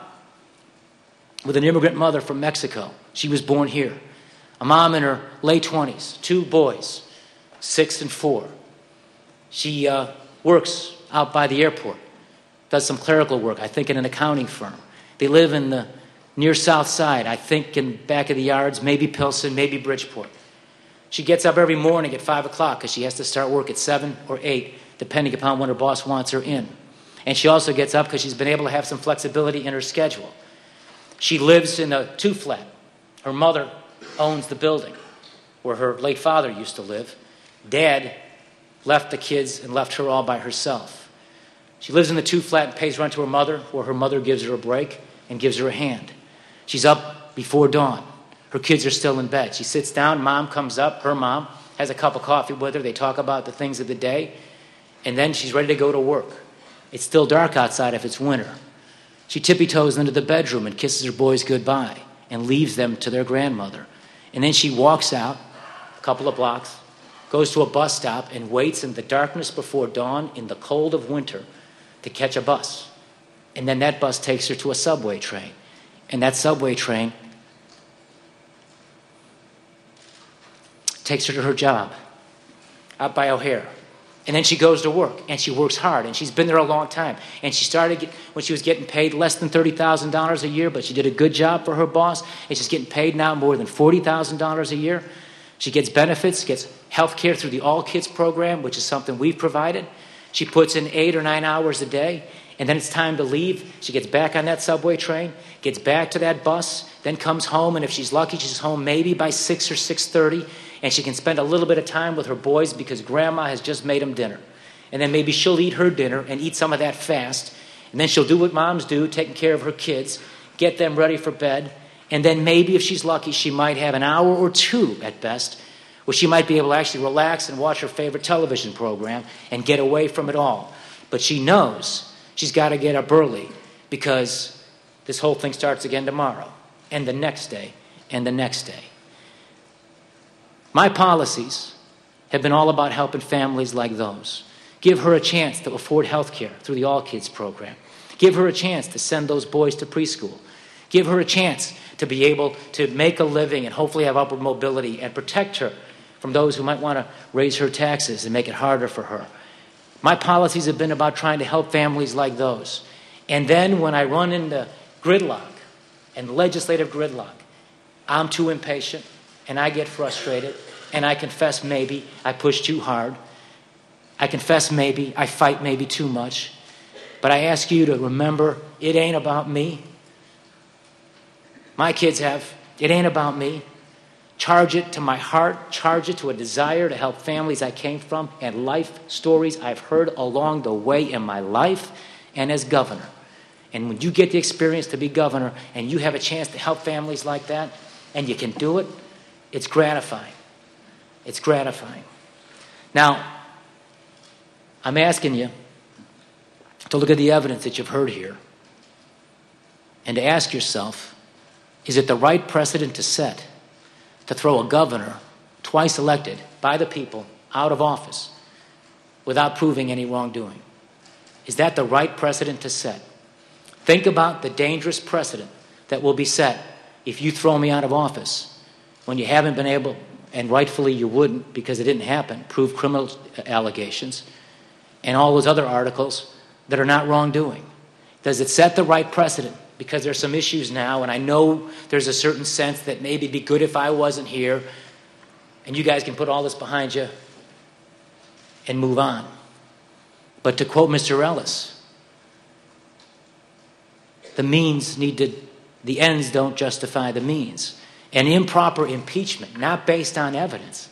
with an immigrant mother from Mexico. She was born here. A mom in her late 20s, 2 boys, 6 and 4. She works out by the airport, does some clerical work, I think in an accounting firm. They live in the near South Side, I think in back of the yards, maybe Pilsen, maybe Bridgeport. She gets up every morning at 5 o'clock because she has to start work at 7 or 8, depending upon when her boss wants her in. And she also gets up because she's been able to have some flexibility in her schedule. She lives in a 2-flat. Her mother owns the building where her late father used to live. Dad left the kids and left her all by herself. She lives in the 2-flat and pays rent to her mother, where her mother gives her a break and gives her a hand. She's up before dawn. Her kids are still in bed. She sits down, mom comes up, her mom, has a cup of coffee with her. They talk about the things of the day, and then she's ready to go to work. It's still dark outside if it's winter. She tippy-toes into the bedroom and kisses her boys goodbye and leaves them to their grandmother. And then she walks out a couple of blocks, goes to a bus stop, and waits in the darkness before dawn in the cold of winter to catch a bus. And then that bus takes her to a subway train. And that subway train takes her to her job out by O'Hare. And then she goes to work, and she works hard, and she's been there a long time. And she started when she was getting paid less than $30,000 a year, but she did a good job for her boss, and she's getting paid now more than $40,000 a year. She gets benefits, gets health care through the All Kids program, which is something we've provided. She puts in 8 or 9 hours a day, and then it's time to leave. She gets back on that subway train, gets back to that bus, then comes home, and if she's lucky, she's home maybe by 6 or 6:30, and she can spend a little bit of time with her boys because grandma has just made them dinner. And then maybe she'll eat her dinner and eat some of that fast, and then she'll do what moms do, taking care of her kids, get them ready for bed, and then maybe if she's lucky, she might have an hour or 2 at best where she might be able to actually relax and watch her favorite television program and get away from it all. But she knows she's got to get up early because this whole thing starts again tomorrow and the next day and the next day. My policies have been all about helping families like those, Give her a chance to afford health care through the All Kids program. Give her a chance to send those boys to preschool. Give her a chance to be able to make a living and hopefully have upward mobility and protect her from those who might want to raise her taxes and make it harder for her. My policies have been about trying to help families like those. And then when I run into gridlock and legislative gridlock, I'm too impatient and I get frustrated and I confess maybe I push too hard. I confess maybe I fight maybe too much. But I ask you to remember, it ain't about me. My kids have. It ain't about me. Charge it to my heart. Charge it to a desire to help families I came from and life stories I've heard along the way in my life and as governor. And when you get the experience to be governor and you have a chance to help families like that and you can do it, it's gratifying. It's gratifying. Now, I'm asking you to look at the evidence that you've heard here and to ask yourself, is it the right precedent to set to throw a governor, twice elected by the people, out of office without proving any wrongdoing? Is that the right precedent to set? Think about the dangerous precedent that will be set if you throw me out of office when you haven't been able, and rightfully you wouldn't because it didn't happen, prove criminal allegations and all those other articles that are not wrongdoing. Does it set the right precedent? Because there's some issues now, and I know there's a certain sense that maybe it'd be good if I wasn't here, and you guys can put all this behind you and move on. But to quote Mr. Ellis, the ends don't justify the means. An improper impeachment, not based on evidence,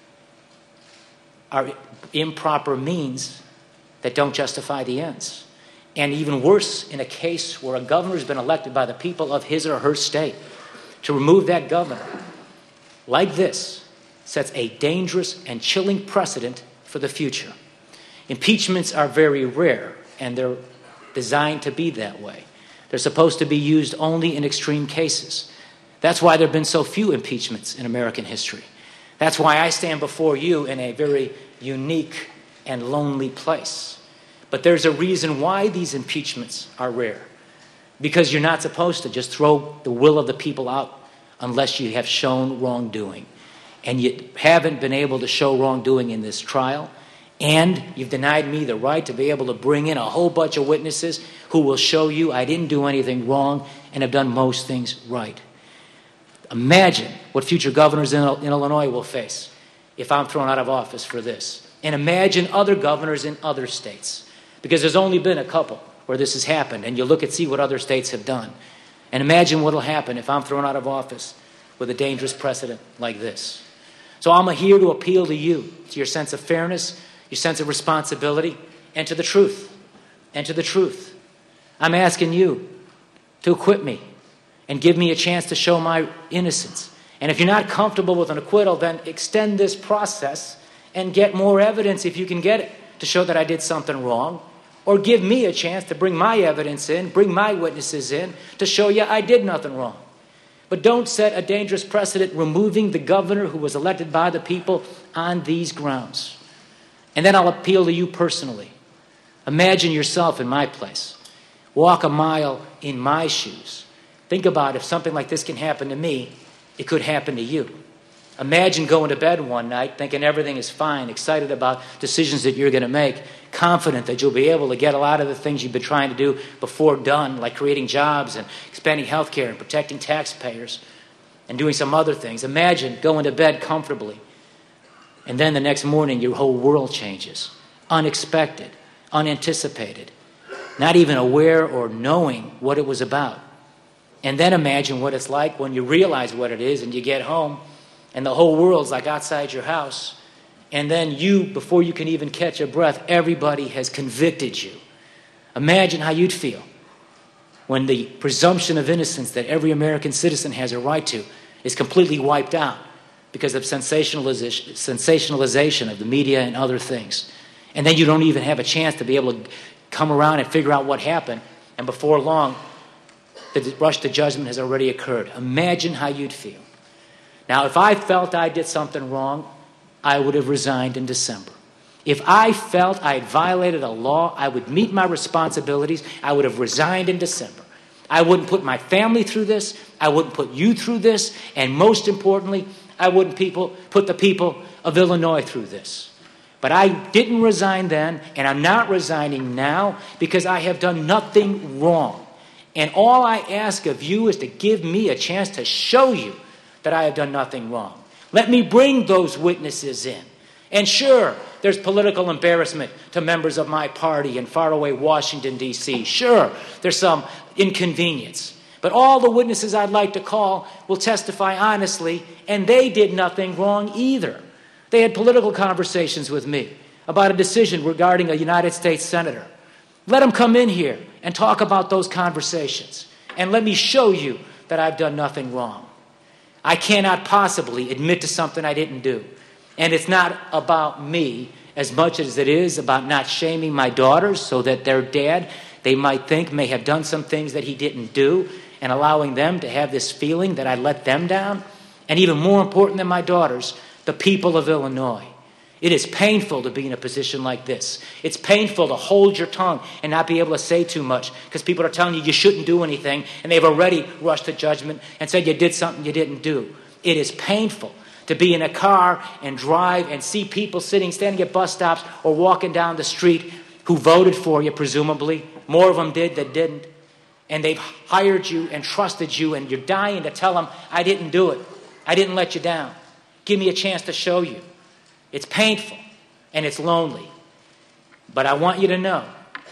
are improper means that don't justify the ends. And even worse, in a case where a governor has been elected by the people of his or her state, to remove that governor like this sets a dangerous and chilling precedent for the future. Impeachments are very rare, and they're designed to be that way. They're supposed to be used only in extreme cases. That's why there have been so few impeachments in American history. That's why I stand before you in a very unique and lonely place. But there's a reason why these impeachments are rare. Because you're not supposed to just throw the will of the people out unless you have shown wrongdoing. And you haven't been able to show wrongdoing in this trial. And you've denied me the right to be able to bring in a whole bunch of witnesses who will show you I didn't do anything wrong and have done most things right. Imagine what future governors in Illinois will face if I'm thrown out of office for this. And imagine other governors in other states. Because there's only been a couple where this has happened. And you look and see what other states have done. And imagine what will happen if I'm thrown out of office with a dangerous precedent like this. So I'm here to appeal to you, to your sense of fairness, your sense of responsibility, and to the truth. And to the truth. I'm asking you to acquit me and give me a chance to show my innocence. And if you're not comfortable with an acquittal, then extend this process and get more evidence if you can get it to show that I did something wrong. Or give me a chance to bring my evidence in, bring my witnesses in to show you I did nothing wrong. But don't set a dangerous precedent removing the governor who was elected by the people on these grounds. And then I'll appeal to you personally. Imagine yourself in my place. Walk a mile in my shoes. Think about if something like this can happen to me, it could happen to you. Imagine going to bed one night thinking everything is fine, excited about decisions that you're going to make, confident that you'll be able to get a lot of the things you've been trying to do before done, like creating jobs and expanding health care and protecting taxpayers and doing some other things. Imagine going to bed comfortably. And then the next morning, your whole world changes. Unexpected, unanticipated, not even aware or knowing what it was about. And then imagine what it's like when you realize what it is and you get home and the whole world's like outside your house. And then you, before you can even catch a breath, everybody has convicted you. Imagine how you'd feel when the presumption of innocence that every American citizen has a right to is completely wiped out because of sensationalization of the media and other things. And then you don't even have a chance to be able to come around and figure out what happened. And before long, the rush to judgment has already occurred. Imagine how you'd feel. Now, if I felt I did something wrong, I would have resigned in December. If I felt I had violated a law, I would meet my responsibilities. I would have resigned in December. I wouldn't put my family through this. I wouldn't put you through this. And most importantly, I wouldn't put the people of Illinois through this. But I didn't resign then, and I'm not resigning now because I have done nothing wrong. And all I ask of you is to give me a chance to show you that I have done nothing wrong. Let me bring those witnesses in. And sure, there's political embarrassment to members of my party in faraway Washington, D.C. Sure, there's some inconvenience. But all the witnesses I'd like to call will testify honestly, and they did nothing wrong either. They had political conversations with me about a decision regarding a United States senator. Let them come in here and talk about those conversations. And let me show you that I've done nothing wrong. I cannot possibly admit to something I didn't do. And it's not about me as much as it is about not shaming my daughters so that their dad, they might think, may have done some things that he didn't do, and allowing them to have this feeling that I let them down. And even more important than my daughters, the people of Illinois. It is painful to be in a position like this. It's painful to hold your tongue and not be able to say too much because people are telling you you shouldn't do anything, and they've already rushed to judgment and said you did something you didn't do. It is painful to be in a car and drive and see people standing at bus stops or walking down the street who voted for you, presumably. More of them did than didn't. And they've hired you and trusted you, and you're dying to tell them, I didn't do it. I didn't let you down. Give me a chance to show you. It's painful and it's lonely. But I want you to know,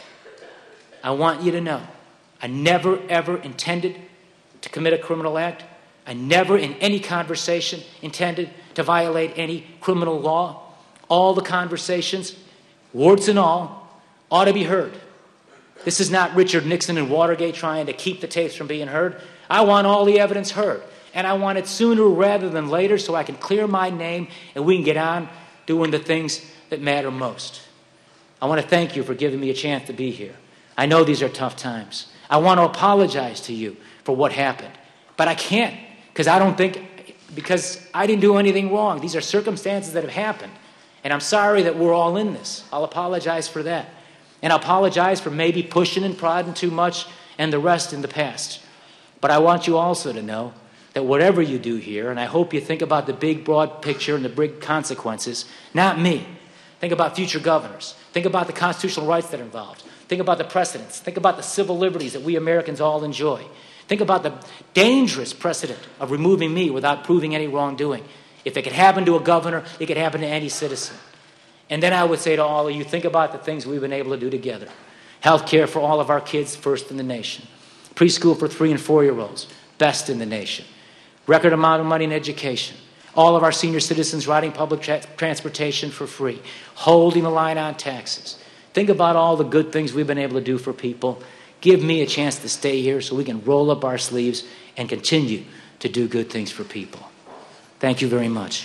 I never, ever intended to commit a criminal act. I never in any conversation intended to violate any criminal law. All the conversations, warts and all, ought to be heard. This is not Richard Nixon and Watergate trying to keep the tapes from being heard. I want all the evidence heard. And I want it sooner rather than later so I can clear my name and we can get on doing the things that matter most. I want to thank you for giving me a chance to be here. I know these are tough times. I want to apologize to you for what happened. But I can't because I didn't do anything wrong. These are circumstances that have happened. And I'm sorry that we're all in this. I'll apologize for that. And I'll apologize for maybe pushing and prodding too much and the rest in the past. But I want you also to know that whatever you do here, and I hope you think about the big, broad picture and the big consequences, not me. Think about future governors. Think about the constitutional rights that are involved. Think about the precedents. Think about the civil liberties that we Americans all enjoy. Think about the dangerous precedent of removing me without proving any wrongdoing. If it could happen to a governor, it could happen to any citizen. And then I would say to all of you, think about the things we've been able to do together. Health care for all of our kids, first in the nation. Preschool for 3- and 4-year-olds, best in the nation. Record amount of money in education. All of our senior citizens riding public transportation for free. Holding the line on taxes. Think about all the good things we've been able to do for people. Give me a chance to stay here so we can roll up our sleeves and continue to do good things for people. Thank you very much.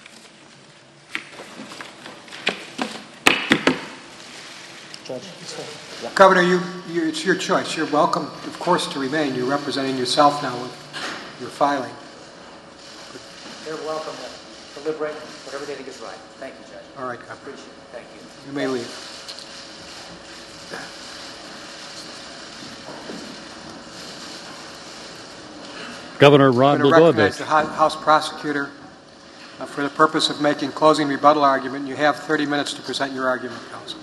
Judge. Governor, it's your choice. You're welcome, of course, to remain. You're representing yourself now with your filing. They're welcome to deliberate whatever they think is right. Thank you, Judge. All right, I appreciate it. Thank you. You may leave. Governor Rod I'm going to recognize Blagojevich. the House prosecutor for the purpose of making closing rebuttal argument. You have 30 minutes to present your argument, Counsel.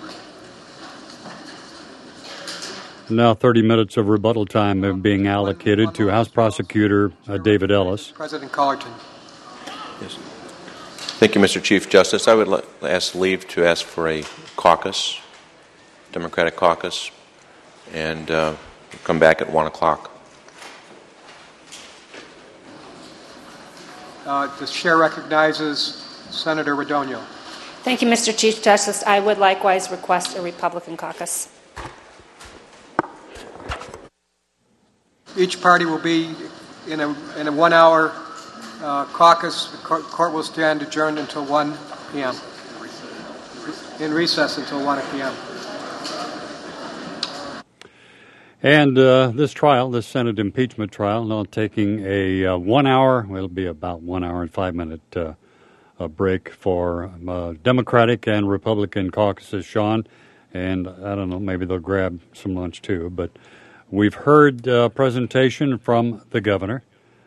Now 30 minutes of rebuttal time are being allocated to House Prosecutor David Ellis. President Cullerton. Yes. Thank you, Mr. Chief Justice. I would ask leave to ask for a caucus, Democratic caucus, and come back at 1 o'clock. The chair recognizes Senator Radogno. Thank you, Mr. Chief Justice. I would likewise request a Republican caucus. Each party will be in a 1-hour caucus. The court will stand adjourned until 1 p.m. In recess until 1 p.m. And this Senate impeachment trial, now taking a 1 hour, well, it'll be about 1 hour and 5 minute break for Democratic and Republican caucuses, Sean. And I don't know, maybe they'll grab some lunch too. But we've heard a presentation from the governor.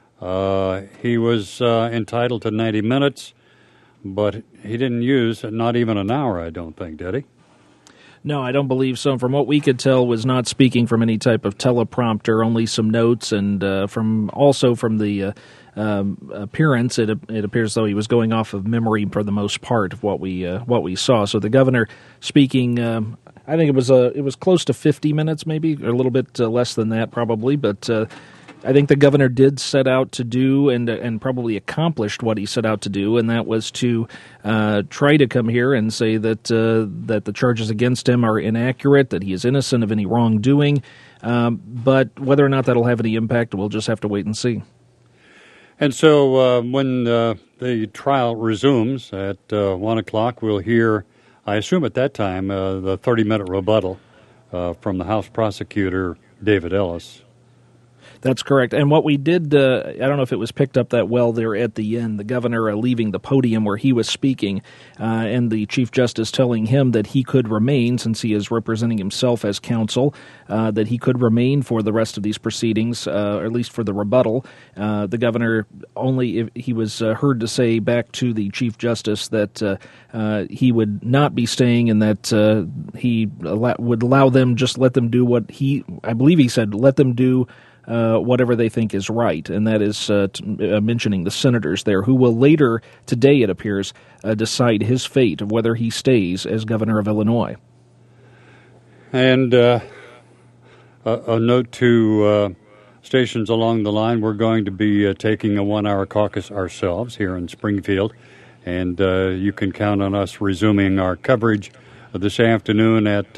He was entitled to 90 minutes, but he didn't use not even an hour, I don't think, did he? No, I don't believe so. From what we could tell, was not speaking from any type of teleprompter, only some notes, and from the appearance, it appears though he was going off of memory for the most part of what we saw. So the governor speaking, I think it was close to 50 minutes, maybe, or a little bit less than that, probably, but. I think the governor did set out to do and probably accomplished what he set out to do, and that was to try to come here and say that the charges against him are inaccurate, that he is innocent of any wrongdoing. But whether or not that'll have any impact, we'll just have to wait and see. And so when the trial resumes at 1 o'clock, we'll hear, I assume at that time, the 30-minute rebuttal from the House prosecutor, David Ellis. That's correct. And what we did, I don't know if it was picked up that well there at the end, the governor leaving the podium where he was speaking, and the Chief Justice telling him that he could remain, since he is representing himself as counsel, that he could remain for the rest of these proceedings, or at least for the rebuttal. The governor he was heard to say back to the Chief Justice that he would not be staying, and that he would allow them, just let them do what I believe he said, let them do whatever they think is right, and that is mentioning the senators there, who will later today, it appears, decide his fate of whether he stays as governor of Illinois. And a note to stations along the line, we're going to be taking a 1-hour caucus ourselves here in Springfield, and you can count on us resuming our coverage this afternoon at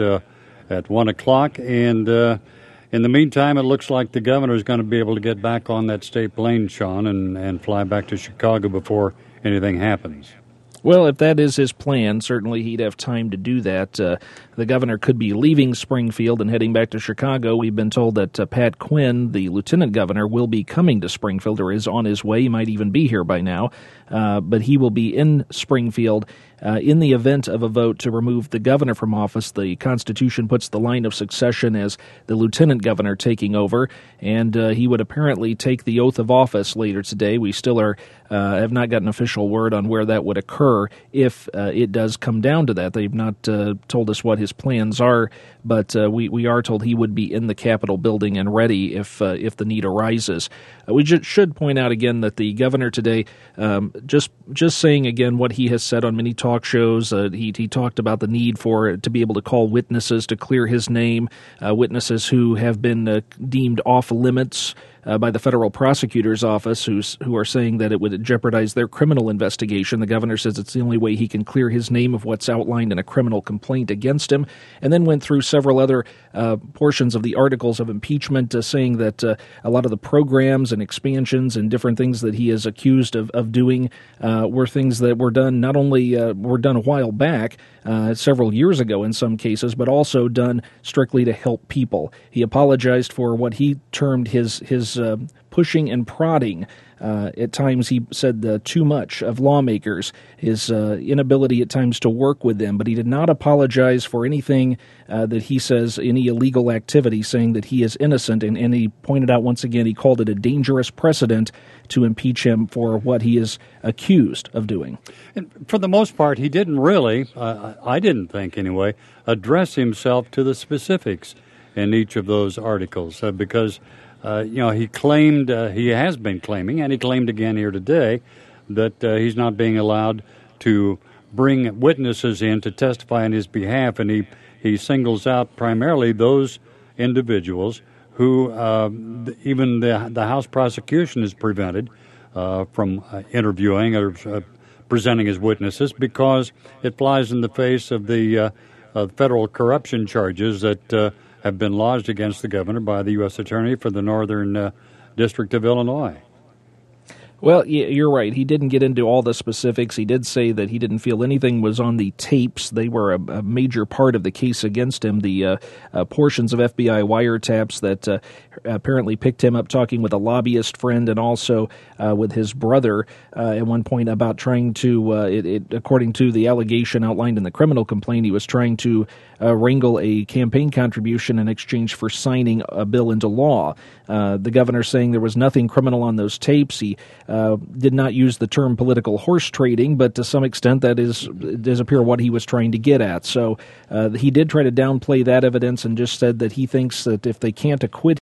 1 o'clock, and in the meantime, it looks like the governor is going to be able to get back on that state plane, Sean, and fly back to Chicago before anything happens. Well, if that is his plan, certainly he'd have time to do that. The governor could be leaving Springfield and heading back to Chicago. We've been told that Pat Quinn, the lieutenant governor, will be coming to Springfield, or is on his way. He might even be here by now. But he will be in Springfield in the event of a vote to remove the governor from office. The Constitution puts the line of succession as the lieutenant governor taking over, and he would apparently take the oath of office later today. We still have not gotten official word on where that would occur if it does come down to that. They've not told us what his plans are, but we are told he would be in the Capitol building and ready if the need arises. We should point out again that the governor today, just saying again what he has said on many talk shows, he talked about the need to be able to call witnesses to clear his name, witnesses who have been deemed off limits by the federal prosecutor's office, who are saying that it would jeopardize their criminal investigation. The governor says it's the only way he can clear his name of what's outlined in a criminal complaint against him, and then went through several other portions of the articles of impeachment, saying that a lot of the programs and expansions and different things that he is accused of doing were things that were done, not only were done a while back, several years ago in some cases, but also done strictly to help people. He apologized for what he termed his pushing and prodding. At times he said too much of lawmakers, his inability at times to work with them, but he did not apologize for anything that he says, any illegal activity, saying that he is innocent, and he pointed out once again, he called it a dangerous precedent to impeach him for what he is accused of doing. And for the most part, he didn't really, I didn't think anyway, address himself to the specifics in each of those articles, because he claimed, he has been claiming, and he claimed again here today, that he's not being allowed to bring witnesses in to testify on his behalf, and he singles out primarily those individuals who even the House prosecution is prevented from interviewing or presenting as witnesses, because it flies in the face of the federal corruption charges that have been lodged against the governor by the U.S. Attorney for the Northern District of Illinois. Well, you're right. He didn't get into all the specifics. He did say that he didn't feel anything was on the tapes. They were a major part of the case against him. The portions of FBI wiretaps that apparently picked him up talking with a lobbyist friend and also with his brother at one point about trying to, according to the allegation outlined in the criminal complaint, he was trying to wrangle a campaign contribution in exchange for signing a bill into law. The governor saying there was nothing criminal on those tapes. He did not use the term political horse trading, but to some extent that does appear what he was trying to get at. So he did try to downplay that evidence and just said that he thinks that if they can't acquit